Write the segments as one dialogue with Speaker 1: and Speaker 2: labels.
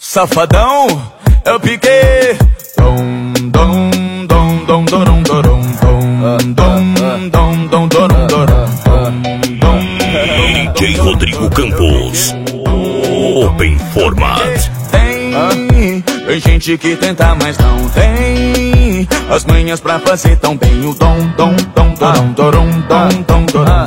Speaker 1: Safadão, eu piquei. Dom, dom, dom, dom, dom, dom, dom, dom, dom, dom, dom, dom.
Speaker 2: DJ Rodrigo Campos, Open Format.
Speaker 1: Tem gente que tenta, mas não tem as manhas pra fazer tão bem o dom, dom, dom, dom, dom, dom, dom,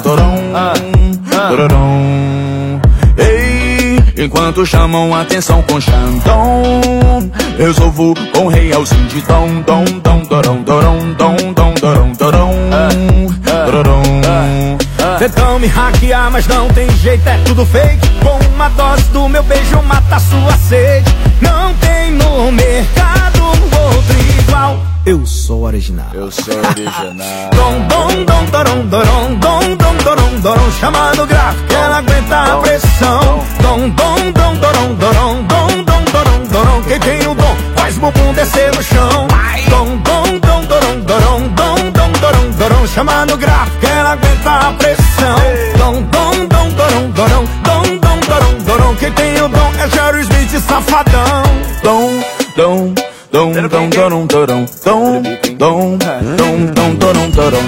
Speaker 1: dom, dom. Ei, enquanto chamam atenção com Xandão, resolvo com realzinho de dom, dom, dom, dom, dom, dom, dom, dom, dom.
Speaker 3: Tentam me hackear, mas não tem jeito, é tudo fake. Com uma dose do meu beijo mata sua sede. Não tem no mercado outro igual. Eu sou original.
Speaker 1: Eu sou original.
Speaker 3: Dom, dom, dom, dorom, dorom, dom, dom, dorom, dorom. Chamando gráfico, que ela aguenta a pressão. Dom, dom, dom, dorom, dorom, dom, dom, dorom, dorom. Quem tem o dom faz bumbum descer no chão. Dom, dom, dom, dorom, dorom, dom, dom, dorom, dorom. Chamando gráfico, que ela aguenta a pressão. Dom, dom, dom, dorom, dorom, dom, dom, dorom, dorom. Quem tem o dom é Jerry Smith, safadão.
Speaker 1: Dom, dom, dom, dom, dom, dom, dom, dom, dom, dom, dom,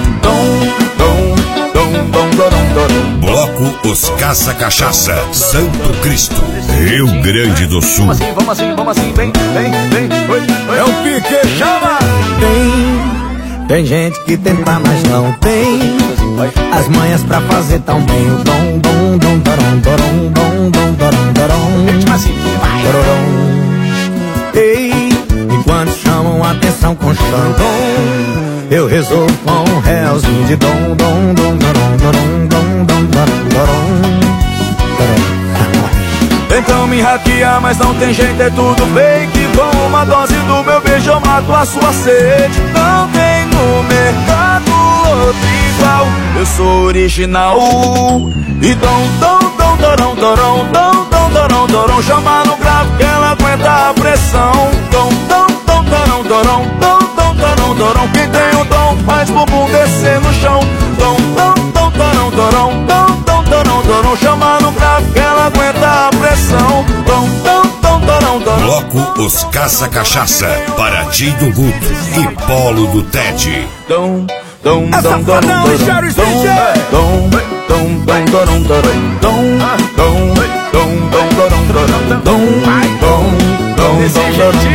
Speaker 1: dom.
Speaker 2: Bloco Os Caça Cachaça, Santo Cristo, Rio Grande do Sul.
Speaker 1: Vamos assim, vem.
Speaker 3: É o pique, chama! Tem gente que tenta, mas não tem as manhas pra fazer tão bem o dom, dom, dom, dorom, dorom, dom, dom, dorom, dorom. Ei, enquanto chamam atenção com Xandão, eu resolvo com um realzinho de dom, dom, dom, dorom, dorom, dom, dom, dorom, dorom.
Speaker 1: Tentam me hackear, mas não tem jeito, é tudo fake. Com uma dose do meu beijo eu mato a sua sede. Não tem no mercado outro igual. Eu sou original. E dom, dom, dom, dorom, dorom, dom, dom, dorom, dorom. Chama no grave que ela aguenta a pressão. Dom, dom, dom, dorom, dorom, dom, dom, dorom, dorom. Quem tem o dom faz bumbum descer no chão. Dom, dom, dom, dorom, dorom, dom, dom, dorom, dorom. Chama no grave que ela aguenta a pressão. Dom, dom, dom, dorom, dorom.
Speaker 2: Bloco Os Caça Cachaça, Paraty do Guto e Polo do Ted.
Speaker 1: Dom, dom, dom, dom, dom, dom, dom, dom,